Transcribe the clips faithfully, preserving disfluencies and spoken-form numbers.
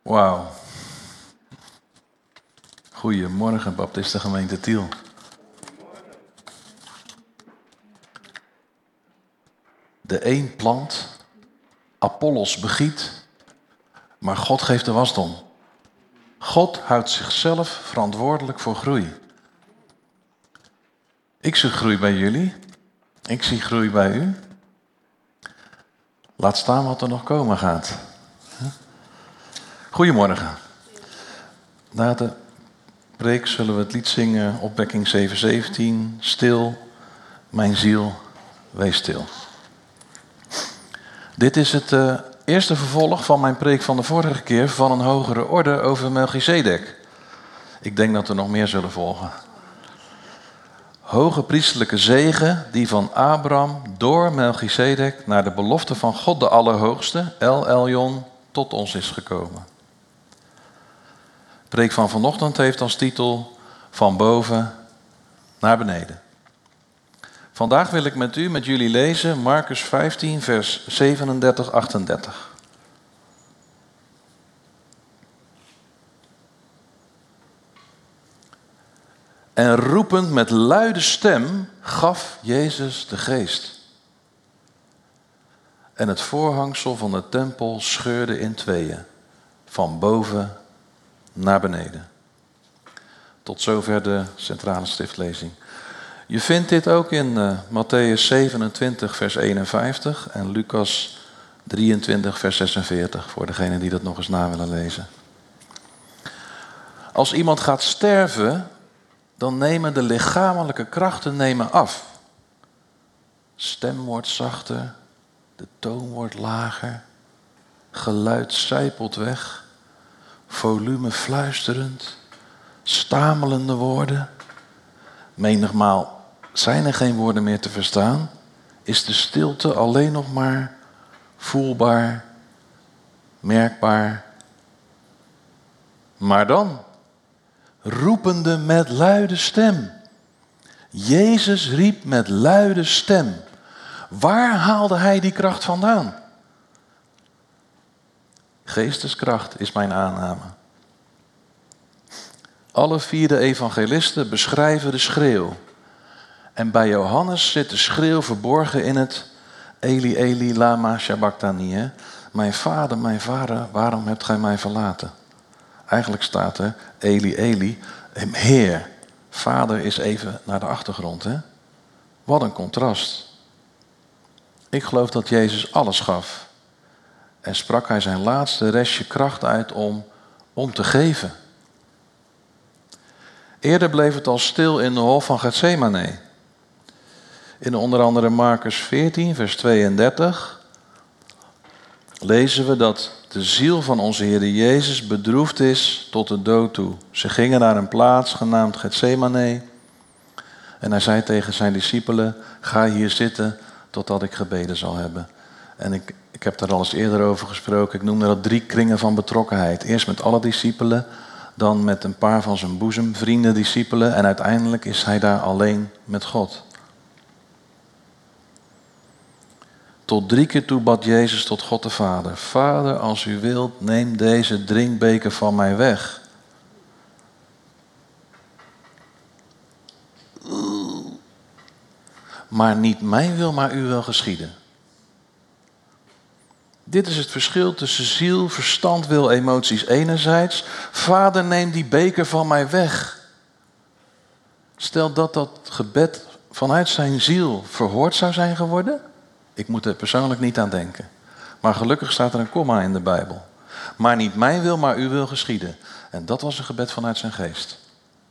Wauw. Goedemorgen, Baptistengemeente Tiel. De een plant, Apollos begiet, maar God geeft de wasdom. God houdt zichzelf verantwoordelijk voor groei. Ik zie groei bij jullie. Ik zie groei bij u. Laat staan wat er nog komen gaat. Goedemorgen. Na de preek zullen we het lied zingen, opwekking zeven zeventien. Stil, mijn ziel, wees stil. Dit is het uh, eerste vervolg van mijn preek van de vorige keer van een hogere orde over Melchizedek. Ik denk dat er nog meer zullen volgen. Hoge priesterlijke zegen die van Abraham door Melchizedek naar de belofte van God de Allerhoogste, El Elyon, tot ons is gekomen. De preek van vanochtend heeft als titel Van boven naar beneden. Vandaag wil ik met u, met jullie lezen Marcus vijftien, vers zevenendertig, achtendertig. En roepend met luide stem gaf Jezus de geest. En het voorhangsel van de tempel scheurde in tweeën, van boven naar beneden. Tot zover de centrale schriftlezing. Je vindt dit ook in uh, Matthäus zevenentwintig, vers eenenvijftig en Lucas drieëntwintig, vers zesenveertig, voor degenen die dat nog eens na willen lezen. Als iemand gaat sterven, dan nemen de lichamelijke krachten nemen af. Stem wordt zachter, de toon wordt lager, geluid sijpelt weg, volume fluisterend, stamelende woorden. Menigmaal zijn er geen woorden meer te verstaan, is de stilte alleen nog maar voelbaar, merkbaar. Maar dan, roepende met luide stem. Jezus riep met luide stem. Waar haalde hij die kracht vandaan? Geesteskracht is mijn aanname. Alle vier de evangelisten beschrijven de schreeuw. En bij Johannes zit de schreeuw verborgen in het Eli, Eli, lama sabachthani. Hè? Mijn vader, mijn vader, waarom hebt gij mij verlaten? Eigenlijk staat er Eli, Eli, Heer. Vader is even naar de achtergrond. Hè? Wat een contrast. Ik geloof dat Jezus alles gaf. En sprak hij zijn laatste restje kracht uit om, om te geven. Eerder bleef het al stil in de hof van Getsemane. In onder andere Marcus veertien, vers tweeëndertig... lezen we dat de ziel van onze Heer Jezus bedroefd is tot de dood toe. Ze gingen naar een plaats genaamd Getsemane. En hij zei tegen zijn discipelen, ga hier zitten totdat ik gebeden zal hebben. En ik, ik heb daar al eens eerder over gesproken. Ik noemde dat drie kringen van betrokkenheid. Eerst met alle discipelen, dan met een paar van zijn boezemvrienden, discipelen. En uiteindelijk is hij daar alleen met God. Tot drie keer toe bad Jezus tot God de Vader. Vader, als u wilt, neem deze drinkbeker van mij weg. Maar niet mijn wil, maar uw wil geschieden. Dit is het verschil tussen ziel, verstand, wil, emoties enerzijds. Vader, neem die beker van mij weg. Stel dat dat gebed vanuit zijn ziel verhoord zou zijn geworden. Ik moet er persoonlijk niet aan denken. Maar gelukkig staat er een komma in de Bijbel. Maar niet mijn wil, maar uw wil geschieden. En dat was een gebed vanuit zijn geest.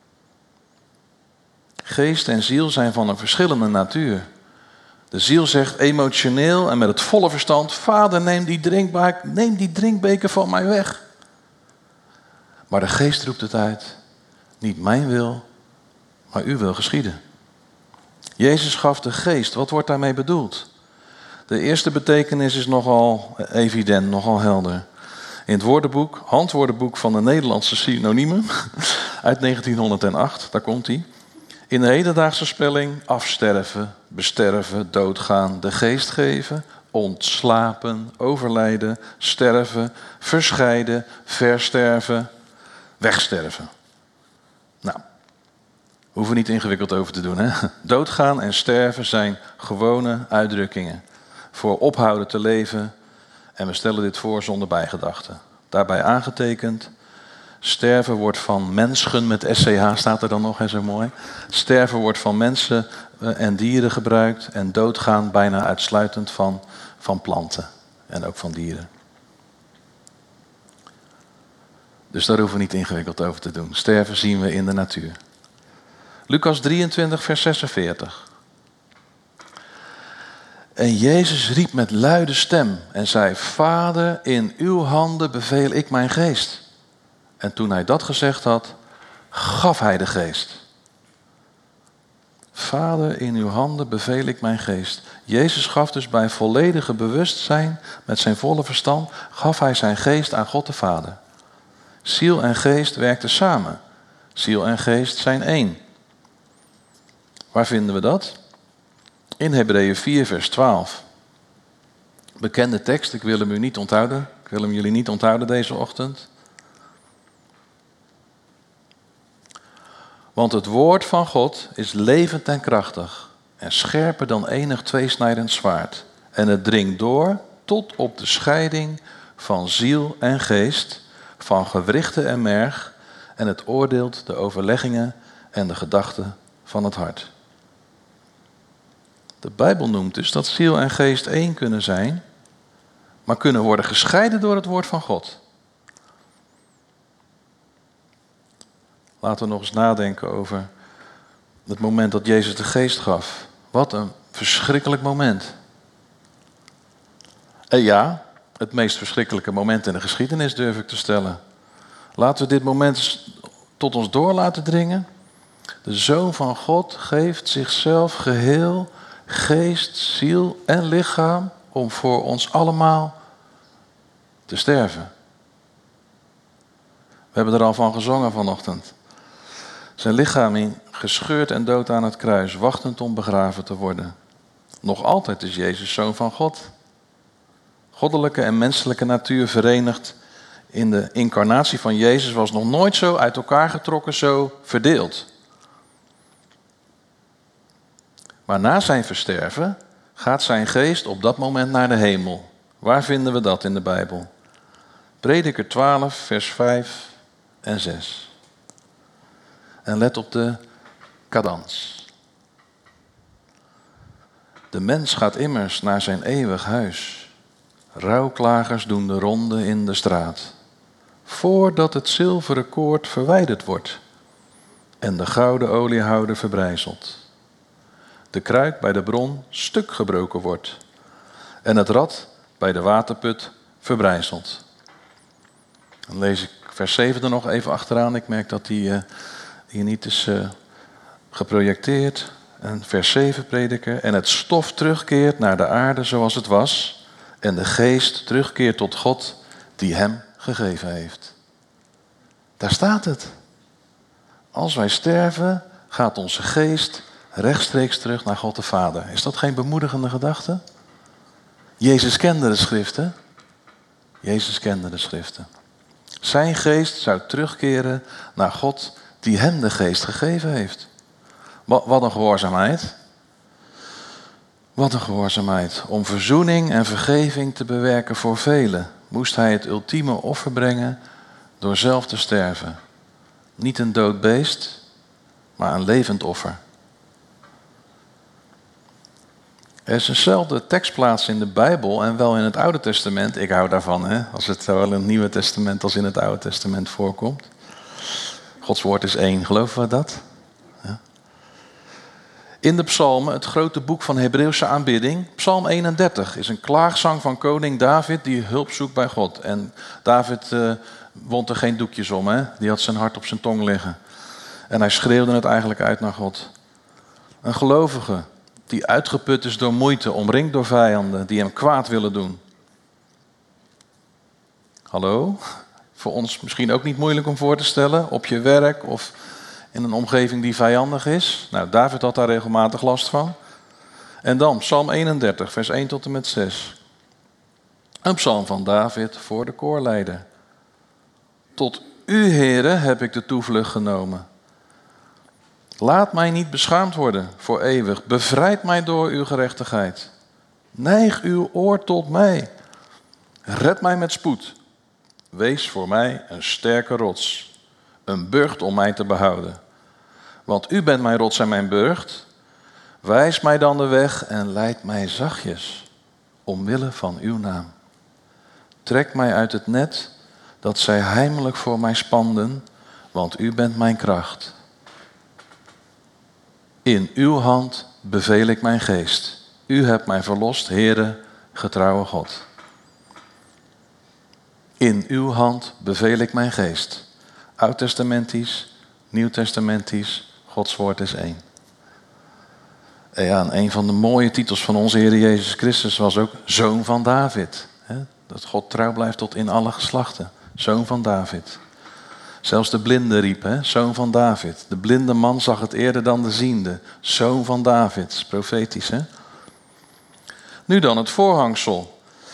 Geest en ziel zijn van een verschillende natuur. De ziel zegt emotioneel en met het volle verstand, Vader, neem die drinkbeker, neem die drinkbeker van mij weg. Maar de geest roept het uit. Niet mijn wil, maar uw wil geschieden. Jezus gaf de geest. Wat wordt daarmee bedoeld? De eerste betekenis is nogal evident, nogal helder. In het woordenboek, handwoordenboek van de Nederlandse synoniemen uit negentienhonderdacht, daar komt hij. In de hedendaagse spelling afsterven, besterven, doodgaan, de geest geven, ontslapen, overlijden, sterven, verscheiden, versterven, wegsterven. Nou, hoeven we niet ingewikkeld over te doen, hè? Doodgaan en sterven zijn gewone uitdrukkingen voor ophouden te leven en we stellen dit voor zonder bijgedachten. Daarbij aangetekend, sterven wordt van mensen met S C H staat er dan nog, hè, zo mooi. Sterven wordt van mensen en dieren gebruikt en doodgaan bijna uitsluitend van, van planten en ook van dieren. Dus daar hoeven we niet ingewikkeld over te doen. Sterven zien we in de natuur. Lucas drieëntwintig, vers zesenveertig. En Jezus riep met luide stem en zei, Vader, in uw handen beveel ik mijn geest. En toen hij dat gezegd had, gaf hij de geest. Vader, in uw handen beveel ik mijn geest. Jezus gaf dus bij volledige bewustzijn, met zijn volle verstand, gaf hij zijn geest aan God de Vader. Ziel en geest werkten samen. Ziel en geest zijn één. Waar vinden we dat? In Hebreeën vier, vers twaalf. Bekende tekst, ik wil hem u niet onthouden. Ik wil hem jullie niet onthouden deze ochtend. Want het woord van God is levend en krachtig en scherper dan enig tweesnijdend zwaard. En het dringt door tot op de scheiding van ziel en geest, van gewrichten en merg, en het oordeelt de overleggingen en de gedachten van het hart. De Bijbel noemt dus dat ziel en geest één kunnen zijn, maar kunnen worden gescheiden door het woord van God. Laten we nog eens nadenken over het moment dat Jezus de geest gaf. Wat een verschrikkelijk moment. En ja, het meest verschrikkelijke moment in de geschiedenis durf ik te stellen. Laten we dit moment tot ons door laten dringen. De Zoon van God geeft zichzelf geheel, geest, ziel en lichaam om voor ons allemaal te sterven. We hebben er al van gezongen vanochtend. Zijn lichaam gescheurd en dood aan het kruis, wachtend om begraven te worden. Nog altijd is Jezus Zoon van God. Goddelijke en menselijke natuur verenigd in de incarnatie van Jezus was nog nooit zo uit elkaar getrokken, zo verdeeld. Maar na zijn versterven gaat zijn geest op dat moment naar de hemel. Waar vinden we dat in de Bijbel? Prediker twaalf, vers vijf en zes. En let op de cadans. De mens gaat immers naar zijn eeuwig huis. Rouwklagers doen de ronde in de straat. Voordat het zilveren koord verwijderd wordt en de gouden oliehouder verbrijzelt. De kruik bij de bron stuk gebroken wordt en het rad bij de waterput verbrijzelt. Dan lees ik vers zeven er nog even achteraan. Ik merk dat die uh, hier niet is uh, geprojecteerd. En vers zeven, prediker. En het stof terugkeert naar de aarde zoals het was. En de geest terugkeert tot God die hem gegeven heeft. Daar staat het. Als wij sterven, gaat onze geest rechtstreeks terug naar God de Vader. Is dat geen bemoedigende gedachte? Jezus kende de schriften. Jezus kende de schriften. Zijn geest zou terugkeren naar God die hem de geest gegeven heeft. Wat, wat een gehoorzaamheid. Wat een gehoorzaamheid. Om verzoening en vergeving te bewerken voor velen, moest hij het ultieme offer brengen door zelf te sterven. Niet een dood beest, maar een levend offer. Er is eenzelfde tekstplaats in de Bijbel en wel in het Oude Testament. Ik hou daarvan, hè, als het zowel in het Nieuwe Testament als in het Oude Testament voorkomt. Gods woord is één, geloven we dat? Ja. In de psalmen, het grote boek van Hebreeuwse aanbidding, psalm eenendertig, is een klaagzang van koning David die hulp zoekt bij God. En David uh, wond er geen doekjes om, hè? Die had zijn hart op zijn tong liggen. En hij schreeuwde het eigenlijk uit naar God. Een gelovige die uitgeput is door moeite, omringd door vijanden die hem kwaad willen doen. Hallo? Voor ons misschien ook niet moeilijk om voor te stellen, op je werk of in een omgeving die vijandig is. Nou, David had daar regelmatig last van. En dan, psalm eenendertig, vers één tot en met zes. Een psalm van David voor de koorleider. Tot u, Heere, heb ik de toevlucht genomen. Laat mij niet beschaamd worden voor eeuwig. Bevrijd mij door uw gerechtigheid. Neig uw oor tot mij. Red mij met spoed. Wees voor mij een sterke rots. Een burcht om mij te behouden. Want u bent mijn rots en mijn burcht. Wijs mij dan de weg en leid mij zachtjes. Omwille van uw naam. Trek mij uit het net dat zij heimelijk voor mij spanden. Want u bent mijn kracht. In uw hand beveel ik mijn geest. U hebt mij verlost, Heere, getrouwe God. In uw hand beveel ik mijn geest. Oud-testamentisch, Nieuw-testamentisch, Gods woord is één. En ja, en een van de mooie titels van onze Heer Jezus Christus was ook Zoon van David. Hè? Dat God trouw blijft tot in alle geslachten. Zoon van David. Zelfs de blinde riep, hè? Zoon van David. De blinde man zag het eerder dan de ziende. Zoon van David, profetisch, hè? Nu dan het voorhangsel.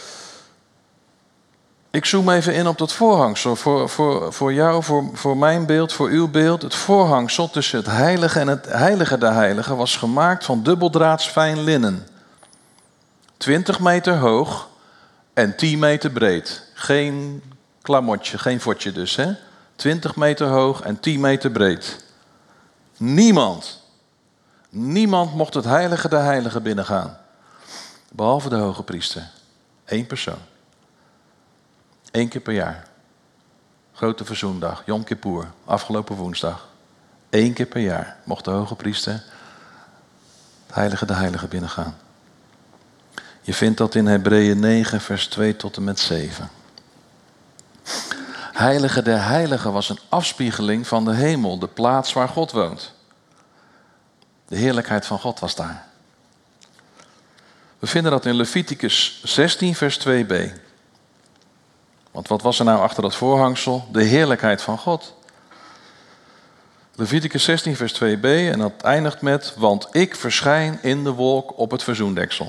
Ik zoom even in op dat voorhangsel. Voor, voor, voor jou, voor, voor mijn beeld, voor uw beeld. Het voorhangsel tussen het heilige en het heilige der heiligen was gemaakt van dubbeldraads fijn linnen. twintig meter hoog en tien meter breed. Geen klamotje, geen vodje dus, hè? twintig meter hoog en tien meter breed. Niemand, niemand mocht het heilige der heiligen binnengaan. Behalve de hoge priester. Eén persoon. Eén keer per jaar. Grote verzoendag, Yom Kippur, afgelopen woensdag. Eén keer per jaar mocht de hoge priester het heilige der heiligen binnengaan. Je vindt dat in Hebreeën negen, vers twee tot en met zeven. Heilige der heiligen was een afspiegeling van de hemel, de plaats waar God woont. De heerlijkheid van God was daar. We vinden dat in Leviticus zestien, vers twee b. Want wat was er nou achter dat voorhangsel? De heerlijkheid van God. Leviticus zestien, vers twee b, en dat eindigt met: want ik verschijn in de wolk op het verzoendeksel.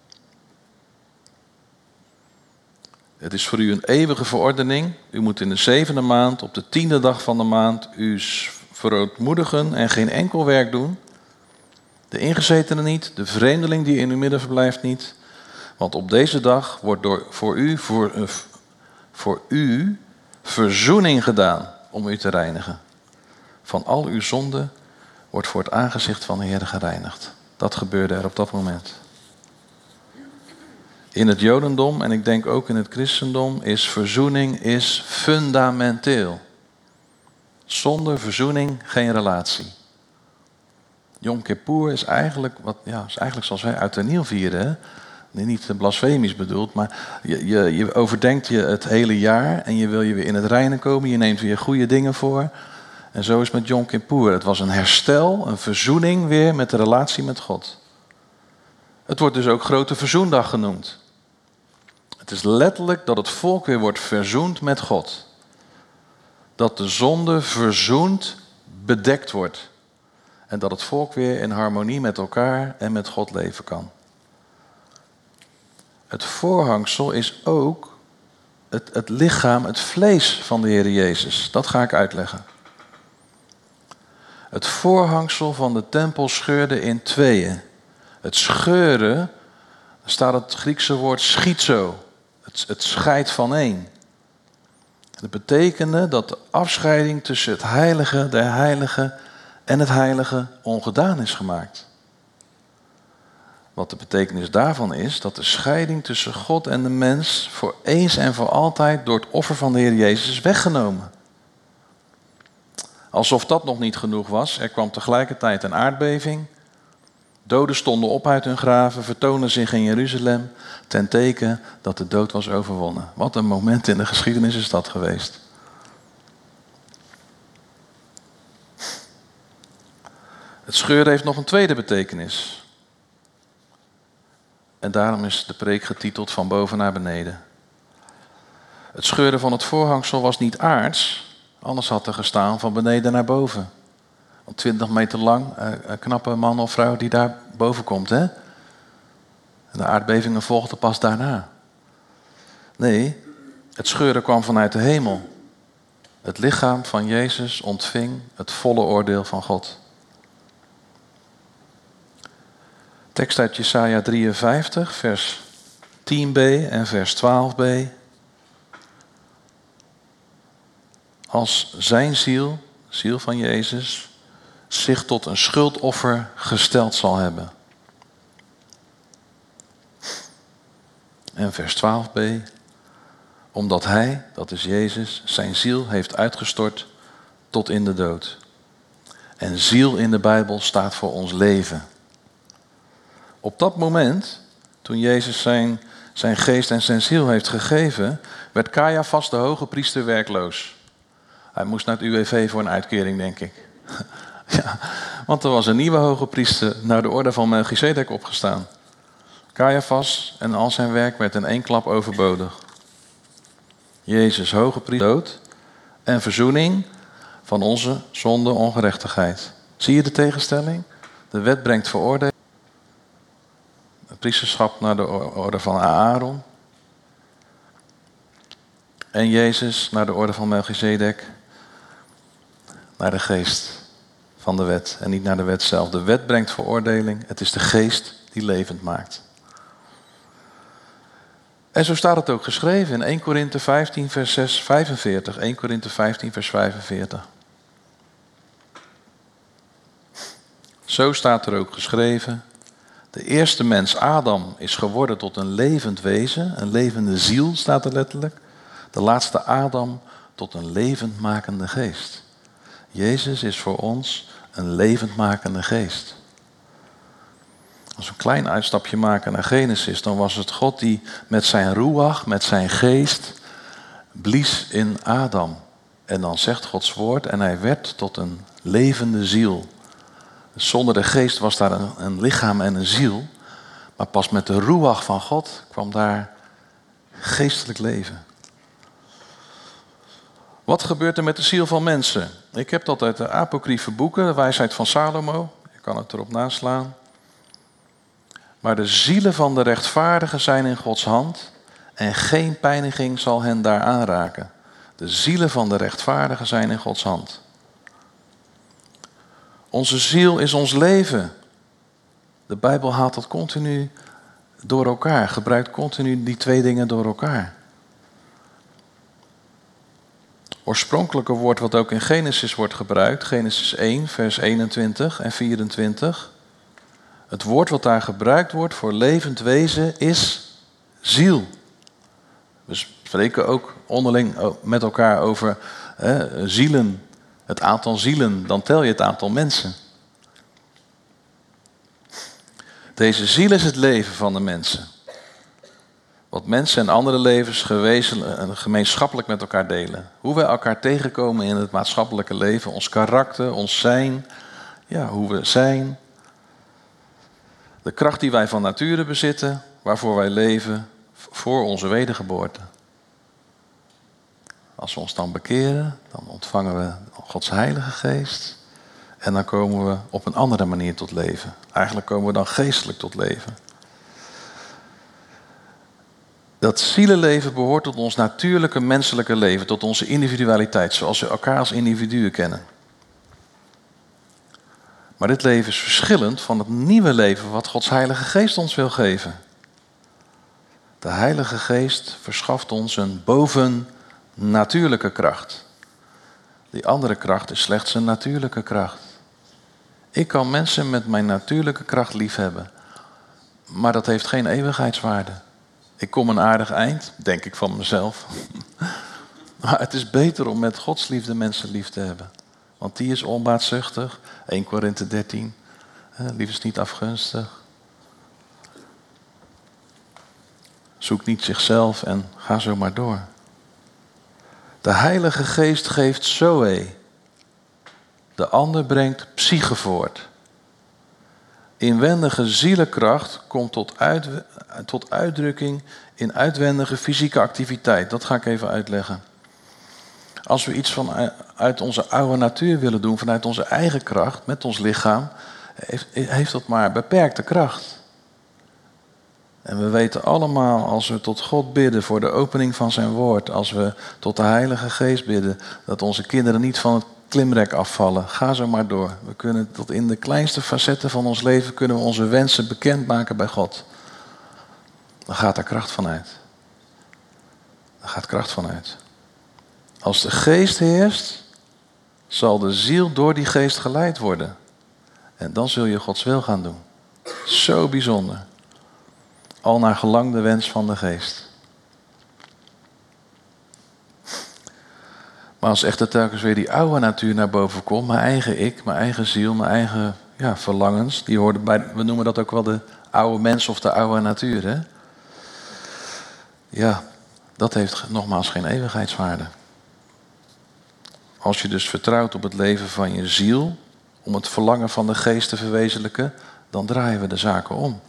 Het is voor u een eeuwige verordening. U moet in de zevende maand, op de tiende dag van de maand, u verootmoedigen en geen enkel werk doen. De ingezetene niet, de vreemdeling die in uw midden verblijft niet. Want op deze dag wordt door, voor, u, voor, uh, voor u verzoening gedaan om u te reinigen. Van al uw zonden wordt voor het aangezicht van de Heer gereinigd. Dat gebeurde er op dat moment. In het Jodendom en ik denk ook in het christendom is verzoening is fundamenteel. Zonder verzoening geen relatie. Yom Kippur is eigenlijk, wat, ja, is eigenlijk zoals wij uit de Niel vieren. Hè? Nee, niet blasfemisch bedoeld, maar je, je, je overdenkt je het hele jaar en je wil je weer in het reinen komen. Je neemt weer goede dingen voor. En zo is het met Yom Kippur. Het was een herstel, een verzoening weer met de relatie met God. Het wordt dus ook Grote Verzoendag genoemd. Het is letterlijk dat het volk weer wordt verzoend met God. Dat de zonde verzoend bedekt wordt. En dat het volk weer in harmonie met elkaar en met God leven kan. Het voorhangsel is ook het, het lichaam, het vlees van de Heer Jezus. Dat ga ik uitleggen. Het voorhangsel van de tempel scheurde in tweeën. Het scheuren, daar staat het Griekse woord schizo. Het, het scheidt van één. Dat betekende dat de afscheiding tussen het heilige der heiligen en het heilige ongedaan is gemaakt. Wat de betekenis daarvan is, dat de scheiding tussen God en de mens voor eens en voor altijd door het offer van de Heer Jezus is weggenomen. Alsof dat nog niet genoeg was, er kwam tegelijkertijd een aardbeving. Doden stonden op uit hun graven, vertoonden zich in Jeruzalem, ten teken dat de dood was overwonnen. Wat een moment in de geschiedenis is dat geweest. Het scheuren heeft nog een tweede betekenis. En daarom is de preek getiteld Van boven naar beneden. Het scheuren van het voorhangsel was niet aards, anders had er gestaan van beneden naar boven. Want twintig meter lang, een knappe man of vrouw die daar boven komt. Hè? En de aardbevingen volgden pas daarna. Nee, het scheuren kwam vanuit de hemel. Het lichaam van Jezus ontving het volle oordeel van God. Tekst uit Jesaja drieënvijftig, vers tien b en vers twaalf b. Als zijn ziel, ziel van Jezus, zich tot een schuldoffer gesteld zal hebben. En vers twaalf b. Omdat hij, dat is Jezus, zijn ziel heeft uitgestort tot in de dood. En ziel in de Bijbel staat voor ons leven. Op dat moment, toen Jezus zijn, zijn geest en zijn ziel heeft gegeven, werd Caiaphas de hoge priester werkloos. Hij moest naar het U W V voor een uitkering, denk ik. Ja, want er was een nieuwe hoge priester naar de orde van Melchizedek opgestaan. Caiaphas en al zijn werk werd in één klap overbodig. Jezus, hoge priester, dood en verzoening van onze zonde ongerechtigheid. Zie je de tegenstelling? De wet brengt veroordeling. Het priesterschap naar de orde van Aaron. En Jezus naar de orde van Melchizedek. Naar de geest van de wet en niet naar de wet zelf. De wet brengt veroordeling. Het is de geest die levend maakt. En zo staat het ook geschreven in Eerste Korinthe vijftien vers zes, vijfenveertig. Eerste Korinthe vijftien vers vijfenveertig. Zo staat er ook geschreven. De eerste mens Adam is geworden tot een levend wezen. Een levende ziel staat er letterlijk. De laatste Adam tot een levendmakende geest. Jezus is voor ons een levendmakende geest. Als we een klein uitstapje maken naar Genesis, dan was het God die met zijn ruach, met zijn geest, blies in Adam. En dan zegt Gods woord en hij werd tot een levende ziel. Zonder de geest was daar een, een lichaam en een ziel. Maar pas met de ruach van God kwam daar geestelijk leven. Wat gebeurt er met de ziel van mensen? Ik heb dat uit de apocryfe boeken, de wijsheid van Salomo. Je kan het erop naslaan. Maar de zielen van de rechtvaardigen zijn in Gods hand en geen pijniging zal hen daar aanraken. De zielen van de rechtvaardigen zijn in Gods hand. Onze ziel is ons leven. De Bijbel haalt dat continu door elkaar, gebruikt continu die twee dingen door elkaar. Oorspronkelijke woord wat ook in Genesis wordt gebruikt, Genesis één, vers eenentwintig en vierentwintig. Het woord wat daar gebruikt wordt voor levend wezen is ziel. We spreken ook onderling met elkaar over hè, zielen. Het aantal zielen, dan tel je het aantal mensen. Deze ziel is het leven van de mensen. Wat mensen en andere levens gewezen, gemeenschappelijk met elkaar delen. Hoe wij elkaar tegenkomen in het maatschappelijke leven. Ons karakter, ons zijn. Ja, hoe we zijn. De kracht die wij van nature bezitten. Waarvoor wij leven voor onze wedergeboorte. Als we ons dan bekeren, dan ontvangen we Gods Heilige Geest. En dan komen we op een andere manier tot leven. Eigenlijk komen we dan geestelijk tot leven. Dat zielenleven behoort tot ons natuurlijke menselijke leven, tot onze individualiteit, zoals we elkaar als individuen kennen. Maar dit leven is verschillend van het nieuwe leven wat Gods Heilige Geest ons wil geven. De Heilige Geest verschaft ons een bovennatuurlijke kracht. Die andere kracht is slechts een natuurlijke kracht. Ik kan mensen met mijn natuurlijke kracht liefhebben, maar dat heeft geen eeuwigheidswaarde. Ik kom een aardig eind, denk ik van mezelf. Maar het is beter om met Gods liefde mensen lief te hebben. Want die is onbaatzuchtig. Eerste Korinthe dertien. Lief is niet afgunstig. Zoek niet zichzelf en ga zo maar door. De Heilige Geest geeft zoe. De ander brengt psyche voort. Inwendige zielenkracht komt tot, uit, tot uitdrukking in uitwendige fysieke activiteit. Dat ga ik even uitleggen. Als we iets vanuit onze oude natuur willen doen, vanuit onze eigen kracht, met ons lichaam, heeft, heeft dat maar beperkte kracht. En we weten allemaal, als we tot God bidden voor de opening van zijn woord, als we tot de Heilige Geest bidden, dat onze kinderen niet van het klimrek afvallen. Ga zo maar door. We kunnen tot in de kleinste facetten van ons leven kunnen we onze wensen bekendmaken bij God. Dan gaat daar kracht van uit. Daar gaat kracht van uit. Als de geest heerst, zal de ziel door die geest geleid worden. En dan zul je Gods wil gaan doen. Zo bijzonder. Al naar gelang de wens van de geest. Maar als echt telkens weer die oude natuur naar boven komt, mijn eigen ik, mijn eigen ziel, mijn eigen ja, verlangens, die hoorden bij, we noemen dat ook wel de oude mens of de oude natuur. Hè? Ja, dat heeft nogmaals geen eeuwigheidswaarde. Als je dus vertrouwt op het leven van je ziel, om het verlangen van de geest te verwezenlijken, dan draaien we de zaken om.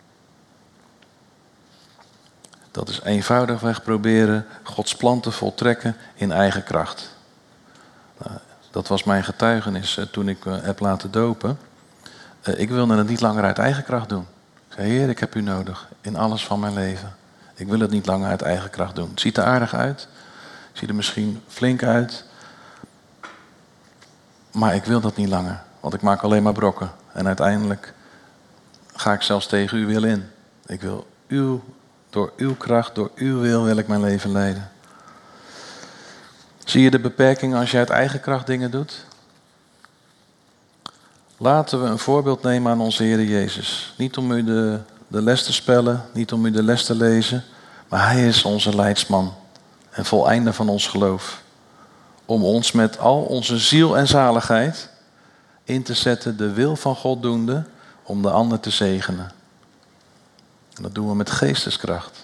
Dat is eenvoudigweg proberen Gods plan te voltrekken in eigen kracht. Nou, dat was mijn getuigenis uh, toen ik uh, heb laten dopen. Uh, ik wilde het niet langer uit eigen kracht doen. Ik zei, Heer, ik heb u nodig in alles van mijn leven. Ik wil het niet langer uit eigen kracht doen. Het ziet er aardig uit. Het ziet er misschien flink uit. Maar ik wil dat niet langer. Want ik maak alleen maar brokken. En uiteindelijk ga ik zelfs tegen uw wil in. Ik wil uw, door uw kracht, door uw wil wil ik mijn leven leiden. Zie je de beperking als je uit eigen kracht dingen doet? Laten we een voorbeeld nemen aan onze Heer Jezus. Niet om u de, de les te spellen, niet om u de les te lezen. Maar Hij is onze leidsman en voleinder van ons geloof. Om ons met al onze ziel en zaligheid in te zetten, de wil van God doende, om de ander te zegenen. En dat doen we met geesteskracht.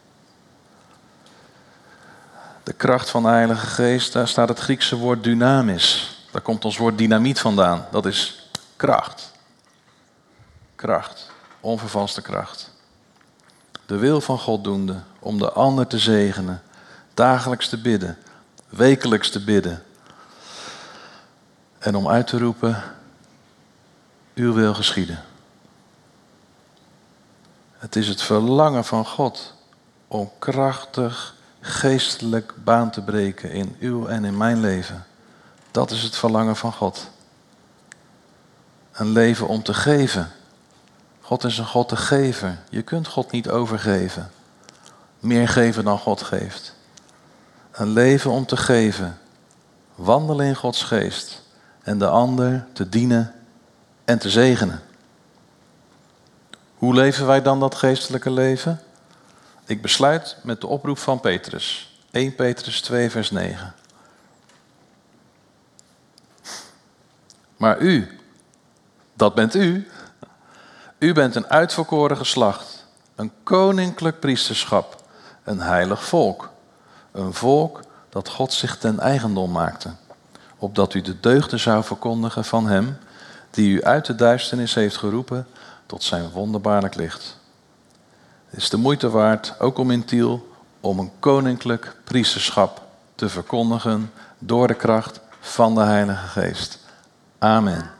De kracht van de Heilige Geest, daar staat het Griekse woord dynamis. Daar komt ons woord dynamiet vandaan. Dat is kracht. Kracht. Onvervalste kracht. De wil van God doende, om de ander te zegenen. Dagelijks te bidden. Wekelijks te bidden. En om uit te roepen, uw wil geschieden. Het is het verlangen van God om krachtig, geestelijk baan te breken in uw en in mijn leven. Dat is het verlangen van God. Een leven om te geven. God is een God te geven. Je kunt God niet overgeven. Meer geven dan God geeft. Een leven om te geven. Wandelen in Gods geest. En de ander te dienen en te zegenen. Hoe leven wij dan dat geestelijke leven? Ik besluit met de oproep van Petrus. eerste Petrus twee vers negen. Maar u, dat bent u. U bent een uitverkoren geslacht. Een koninklijk priesterschap. Een heilig volk. Een volk dat God zich ten eigendom maakte. Opdat u de deugden zou verkondigen van hem die u uit de duisternis heeft geroepen tot zijn wonderbaarlijk licht. Het is de moeite waard, ook om in Tiel, om een koninklijk priesterschap te verkondigen door de kracht van de Heilige Geest. Amen.